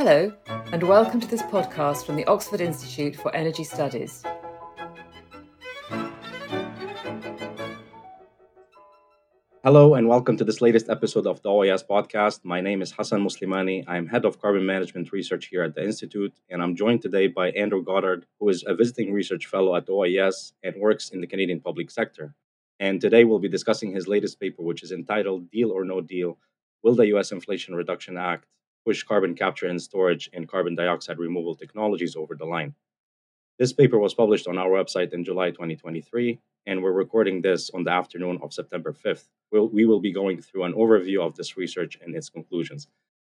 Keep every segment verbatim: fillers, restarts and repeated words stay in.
Hello, and welcome to this podcast from the Oxford Institute for Energy Studies. Hello, and welcome to this latest episode of the O I S podcast. My name is Hassan Muslimani. I'm head of carbon management research here at the Institute, and I'm joined today by Andrew Goddard, who is a visiting research fellow at O I S and works in the Canadian public sector. And today we'll be discussing his latest paper, which is entitled Deal or No Deal: Will the U S Inflation Reduction Act push carbon capture and storage and carbon dioxide removal technologies over the line? This paper was published on our website in July twenty twenty-three, and we're recording this on the afternoon of September fifth. We'll, we will be going through an overview of this research and its conclusions.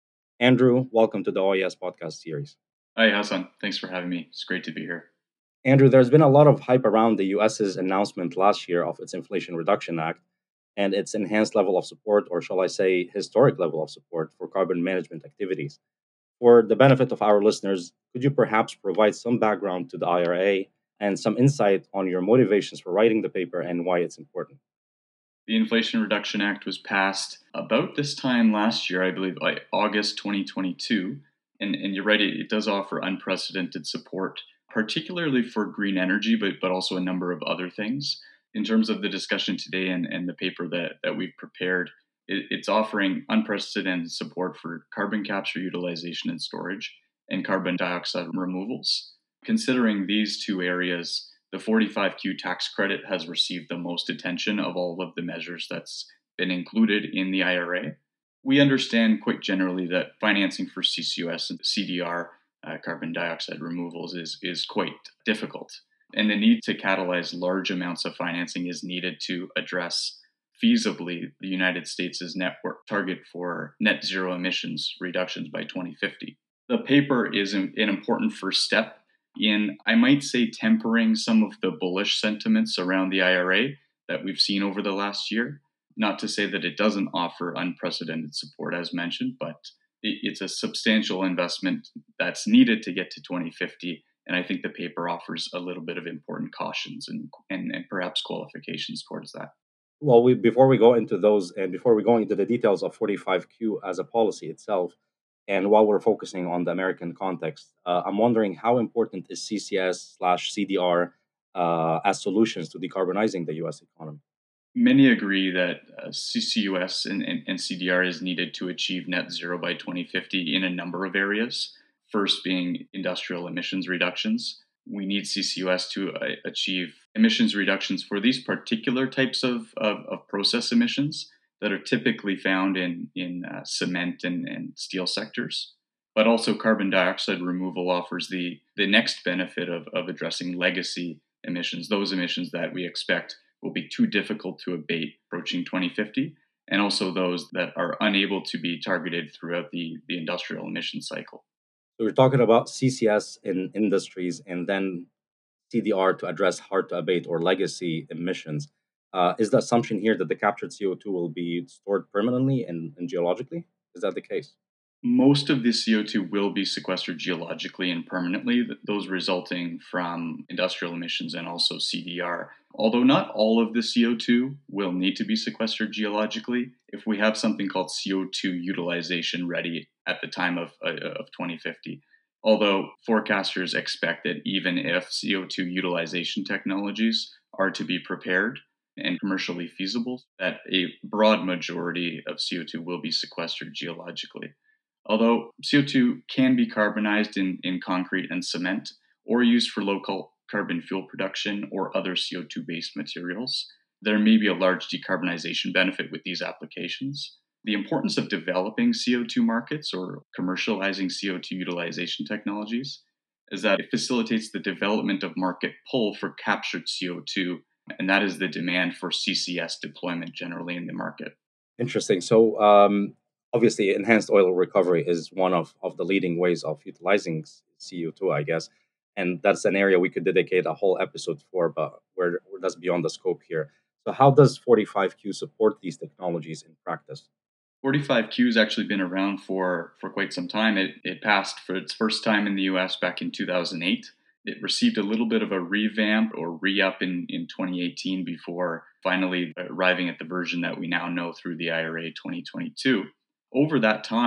Andrew, welcome to the O I S podcast series. Hi, Hassan. Thanks for having me. It's great to be here. Andrew, there's been a lot of hype around the U S's announcement last year of its Inflation Reduction Act and its enhanced level of support, or shall I say, historic level of support for carbon management activities. For the benefit of our listeners, could you perhaps provide some background to the I R A and some insight on your motivations for writing the paper and why it's important? The Inflation Reduction Act was passed about this time last year, I believe, like August twenty twenty-two. And, and you're right, it, it does offer unprecedented support, particularly for green energy, but, but also a number of other things. In terms of the discussion today and, and the paper that, that we've prepared, it, it's offering unprecedented support for carbon capture, utilization, and storage, and carbon dioxide removals. Considering these two areas, the forty-five Q tax credit has received the most attention of all of the measures that's been included in the I R A. We understand quite generally that financing for C C U S and C D R, uh, carbon dioxide removals, is, is quite difficult. And the need to catalyze large amounts of financing is needed to address feasibly the United States' network target for net zero emissions reductions by twenty fifty. The paper is an, an important first step in, I might say, tempering some of the bullish sentiments around the I R A that we've seen over the last year. Not to say that it doesn't offer unprecedented support, as mentioned, but it, it's a substantial investment that's needed to get to twenty fifty. And I think the paper offers a little bit of important cautions and, and, and perhaps qualifications towards that. Well, we, before we go into those and before we go into the details of forty-five Q as a policy itself, and while we're focusing on the American context, uh, I'm wondering how important is C C S slash C D R uh, as solutions to decarbonizing the U S economy? Many agree that uh, C C U S and, and, and C D R is needed to achieve net zero by twenty fifty in a number of areas. First being industrial emissions reductions. We need C C U S to uh, achieve emissions reductions for these particular types of, of, of process emissions that are typically found in, in uh, cement and, and steel sectors. But also carbon dioxide removal offers the, the next benefit of, of addressing legacy emissions, those emissions that we expect will be too difficult to abate approaching twenty fifty, and also those that are unable to be targeted throughout the, the industrial emission cycle. So we're talking about C C S in industries and then C D R to address hard to abate or legacy emissions. Uh, is the assumption here that the captured C O two will be stored permanently and, and geologically? Is that the case? Most of the C O two will be sequestered geologically and permanently, those resulting from industrial emissions and also C D R. Although not all of the C O two will need to be sequestered geologically, if we have something called C O two utilization ready at the time of, uh, of twenty fifty. Although forecasters expect that even if C O two utilization technologies are to be prepared and commercially feasible, that a broad majority of C O two will be sequestered geologically. Although C O two can be carbonized in, in concrete and cement or used for local carbon fuel production or other C O two based materials, there may be a large decarbonization benefit with these applications. The importance of developing C O two markets or commercializing C O two utilization technologies is that it facilitates the development of market pull for captured C O two, and that is the demand for C C S deployment generally in the market. Interesting. So, um, obviously, enhanced oil recovery is one of, of the leading ways of utilizing C O two, I guess. And that's an area we could dedicate a whole episode for, but where that's beyond the scope here. So, how does forty-five Q support these technologies in practice? forty-five Q has actually been around for, for quite some time. It, it passed for its first time in the U S back in two thousand eight. It received a little bit of a revamp or re-up in, in twenty eighteen before finally arriving at the version that we now know through the I R A twenty twenty-two. Over that time,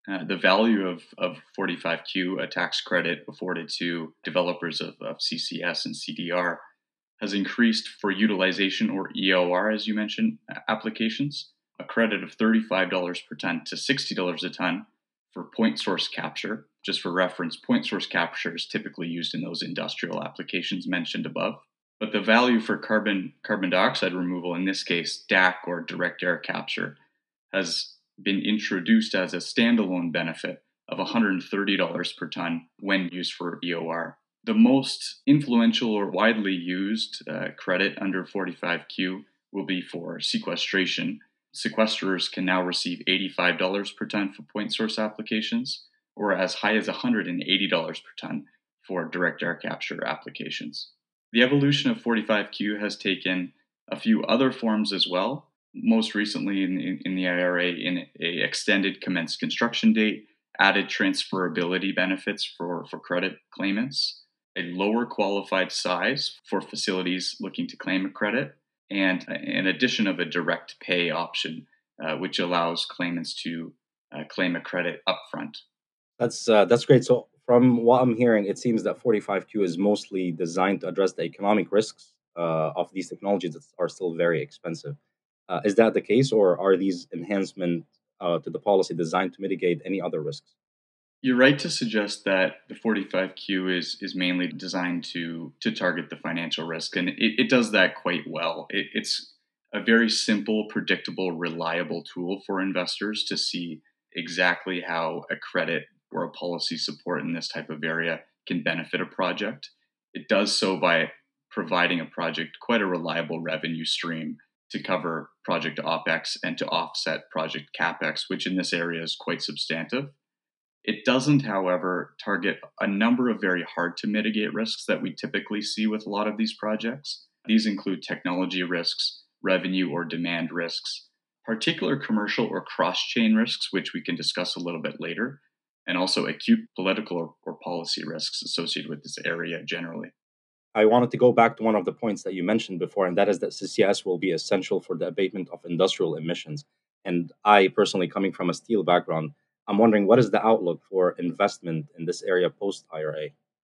Uh, the value of, of forty-five Q, a tax credit afforded to developers of, of C C S and C D R, has increased for utilization or E O R, as you mentioned, applications, a credit of thirty-five dollars per ton to sixty dollars a ton for point source capture. Just for reference, point source capture is typically used in those industrial applications mentioned above. But the value for carbon carbon dioxide removal, in this case D A C or direct air capture, has been introduced as a standalone benefit of one hundred thirty dollars per ton when used for E O R. The most influential or widely used uh, credit under forty-five Q will be for sequestration. Sequesterers can now receive eighty-five dollars per ton for point source applications, or as high as one hundred eighty dollars per ton for direct air capture applications. The evolution of forty-five Q has taken a few other forms as well. Most recently in, in, in the I R A, in a extended commenced construction date, added transferability benefits for, for credit claimants, a lower qualified size for facilities looking to claim a credit, and an addition of a direct pay option, uh, which allows claimants to uh, claim a credit upfront. That's uh, that's great. So from what I'm hearing, it seems that forty-five Q is mostly designed to address the economic risks uh, of these technologies that are still very expensive. Uh, is that the case, or are these enhancements uh, to the policy designed to mitigate any other risks? You're right to suggest that the forty-five Q is is mainly designed to to target the financial risk, and it, it does that quite well. It, it's a very simple, predictable, reliable tool for investors to see exactly how a credit or a policy support in this type of area can benefit a project. It does so by providing a project quite a reliable revenue stream to cover project OPEX and to offset project CAPEX, which in this area is quite substantive. It doesn't, however, target a number of very hard to mitigate risks that we typically see with a lot of these projects. These include technology risks, revenue or demand risks, particular commercial or cross-chain risks, which we can discuss a little bit later, and also acute political or, or policy risks associated with this area generally. I wanted to go back to one of the points that you mentioned before, and that is that C C S will be essential for the abatement of industrial emissions. And I personally, coming from a steel background, I'm wondering what is the outlook for investment in this area post I R A?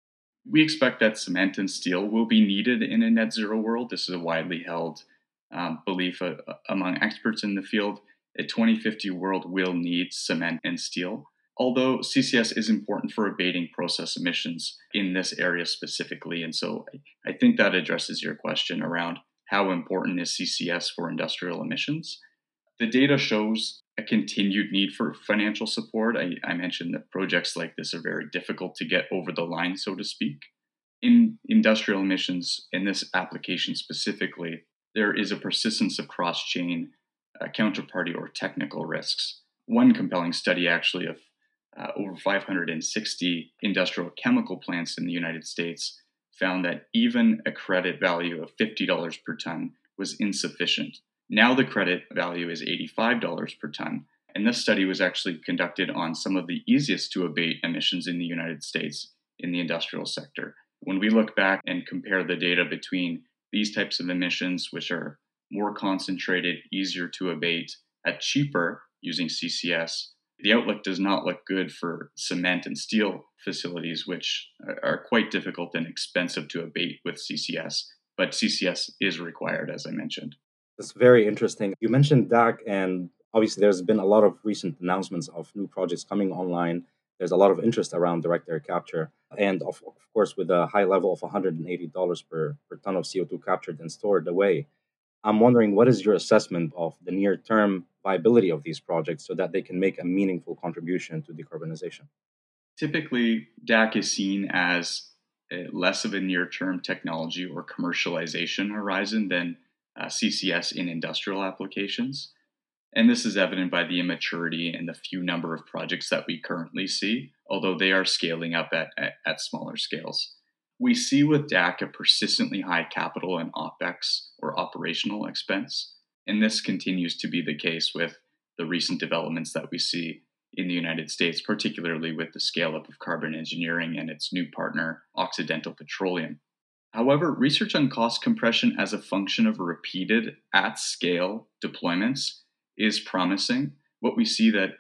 We expect that cement and steel will be needed in a net zero world. This is a widely held um, belief uh, among experts in the field. A twenty fifty world will need cement and steel. Although C C S is important for abating process emissions in this area specifically. And so I think that addresses your question around how important is C C S for industrial emissions. The data shows a continued need for financial support. I, I mentioned that projects like this are very difficult to get over the line, so to speak. In industrial emissions, in this application specifically, there is a persistence of cross-chain uh, counterparty or technical risks. One compelling study actually of uh, over five hundred sixty industrial chemical plants in the United States found that even a credit value of fifty dollars per ton was insufficient. Now the credit value is eighty-five dollars per ton. And this study was actually conducted on some of the easiest to abate emissions in the United States in the industrial sector. When we look back and compare the data between these types of emissions, which are more concentrated, easier to abate, at cheaper using C C S, the outlook does not look good for cement and steel facilities, which are quite difficult and expensive to abate with C C S. But C C S is required, as I mentioned. That's very interesting. You mentioned D A C, and obviously there's been a lot of recent announcements of new projects coming online. There's a lot of interest around direct air capture. And of, of course, with a high level of one hundred eighty dollars per, per ton of C O two captured and stored away, I'm wondering what is your assessment of the near term viability of these projects so that they can make a meaningful contribution to decarbonization? Typically, D A C is seen as a, less of a near term technology or commercialization horizon than uh, C C S in industrial applications. And this is evident by the immaturity and the few number of projects that we currently see, although they are scaling up at, at, at smaller scales. We see with D A C a persistently high capital and OPEX or operational expense, and this continues to be the case with the recent developments that we see in the United States, particularly with the scale up of carbon engineering and its new partner, Occidental Petroleum. However, research on cost compression as a function of repeated at scale deployments is promising. What we see that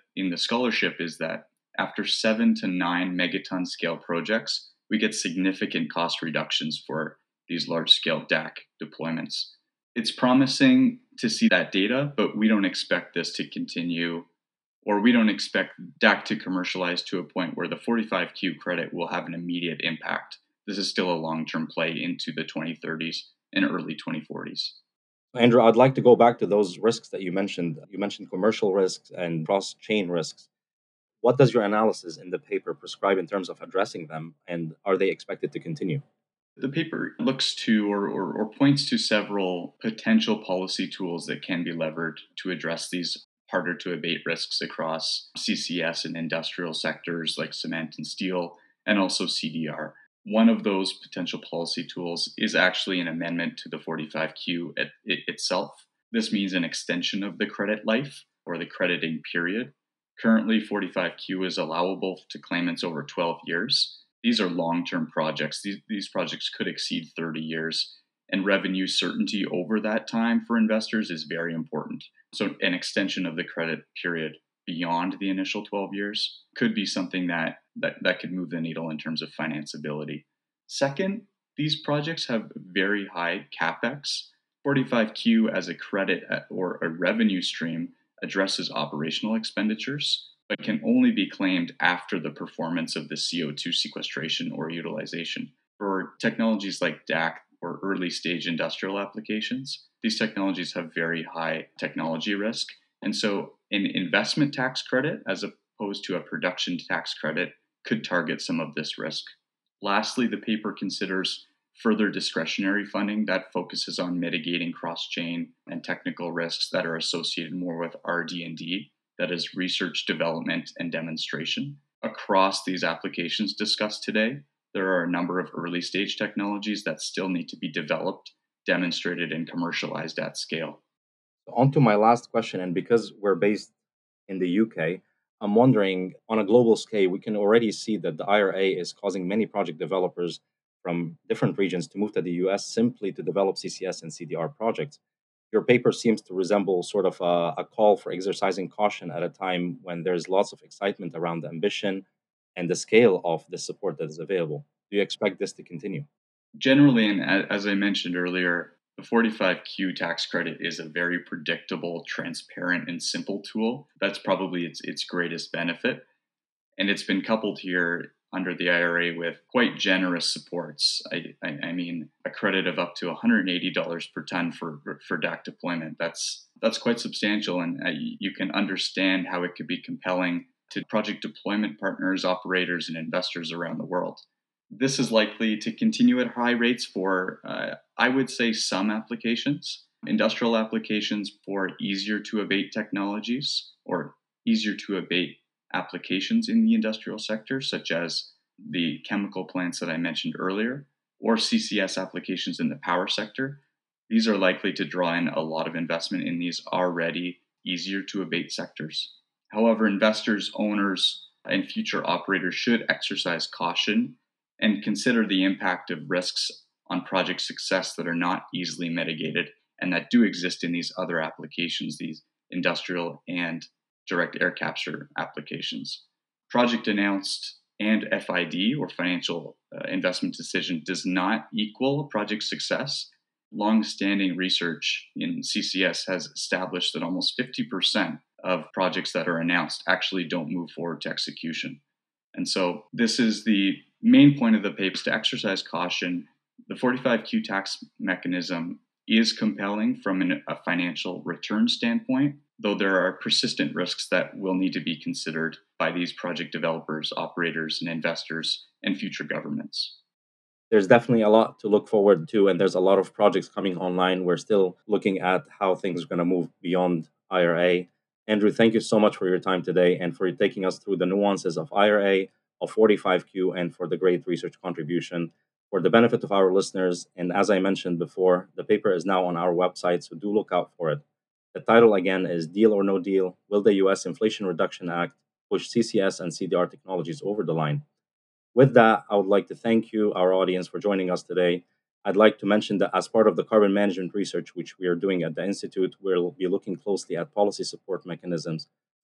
in the scholarship is that after seven to nine megaton scale projects, we get significant cost reductions for these large scale D A C deployments. It's promising to see that data, but we don't expect this to continue, or we don't expect D A C to commercialize to a point where the forty-five Q credit will have an immediate impact. This is still a long-term play into the twenty thirties and early twenty forties. Andrew, I'd like to go back to those risks that you mentioned. You mentioned commercial risks and cross-chain risks. What does your analysis in the paper prescribe in terms of addressing them, and are they expected to continue? The paper looks to or, or, or points to several potential policy tools that can be levered to address these harder to abate risks across C C S and industrial sectors like cement and steel, and also C D R. One of those potential policy tools is actually an amendment to the forty-five Q it, it itself. This means an extension of the credit life or the crediting period. Currently, forty-five Q is allowable to claimants over twelve years. These are long-term projects. These, these projects could exceed thirty years, and revenue certainty over that time for investors is very important. So an extension of the credit period beyond the initial twelve years could be something that, that, that could move the needle in terms of financeability. Second, these projects have very high CapEx. forty-five Q as a credit or a revenue stream addresses operational expenditures, but can only be claimed after the performance of the C O two sequestration or utilization. For technologies like D A C or early stage industrial applications, these technologies have very high technology risk. And so an investment tax credit, as opposed to a production tax credit, could target some of this risk. Lastly, the paper considers further discretionary funding that focuses on mitigating cross-chain and technical risks that are associated more with R D and D, that is research, development, and demonstration. Across these applications discussed today, there are a number of early stage technologies that still need to be developed, demonstrated, and commercialized at scale. On to my last question, and because we're based in the U K, I'm wondering, on a global scale, we can already see that the I R A is causing many project developers from different regions to move to the U S simply to develop C C S and C D R projects. Your paper seems to resemble sort of a, a call for exercising caution at a time when there's lots of excitement around the ambition and the scale of the support that is available. Do you expect this to continue? Generally, and as I mentioned earlier, the forty-five Q tax credit is a very predictable, transparent, and simple tool. That's probably its, its greatest benefit. And it's been coupled here under the I R A with quite generous supports. I, I, I mean, a credit of up to one hundred eighty dollars per ton for, for D A C deployment. That's, that's quite substantial, and uh, you can understand how it could be compelling to project deployment partners, operators, and investors around the world. This is likely to continue at high rates for, uh, I would say, some applications, industrial applications for easier to abate technologies or easier to abate applications in the industrial sector, such as the chemical plants that I mentioned earlier, or C C S applications in the power sector. These are likely to draw in a lot of investment in these already easier to abate sectors. However, investors, owners, and future operators should exercise caution and consider the impact of risks on project success that are not easily mitigated and that do exist in these other applications, these industrial and direct air capture applications. Project announced and F I D, or financial uh, investment decision, does not equal project success. Long-standing research in C C S has established that almost fifty percent of projects that are announced actually don't move forward to execution. And so this is the main point of the paper, is to exercise caution. The forty-five Q tax mechanism is compelling from an, a financial return standpoint, though there are persistent risks that will need to be considered by these project developers, operators, and investors, and future governments. There's definitely a lot to look forward to, and there's a lot of projects coming online. We're still looking at how things are going to move beyond I R A. Andrew, thank you so much for your time today and for taking us through the nuances of I R A, of forty-five Q, and for the great research contribution. For the benefit of our listeners, and as I mentioned before, the paper is now on our website, so do look out for it. The title again is Deal or No Deal: Will the U S Inflation Reduction Act Push C C S and C D R Technologies Over the Line? With that, I would like to thank you, our audience, for joining us today. I'd like to mention that as part of the carbon management research which we are doing at the Institute, we'll be looking closely at policy support mechanisms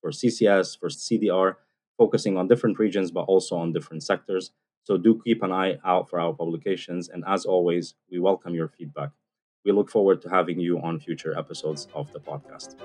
for C C S, for C D R, focusing on different regions, but also on different sectors. So do keep an eye out for our publications. And as always, we welcome your feedback. We look forward to having you on future episodes of the podcast.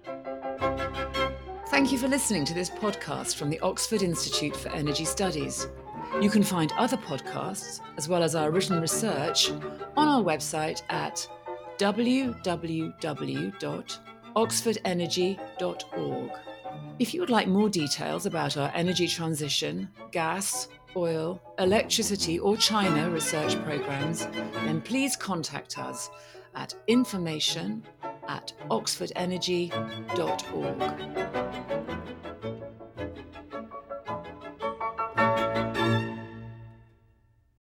Thank you for listening to this podcast from the Oxford Institute for Energy Studies. You can find other podcasts, as well as our written research, on our website at w w w dot oxford energy dot org. If you would like more details about our energy transition, gas, oil, electricity, or China research programs, then please contact us at information at oxford energy dot org.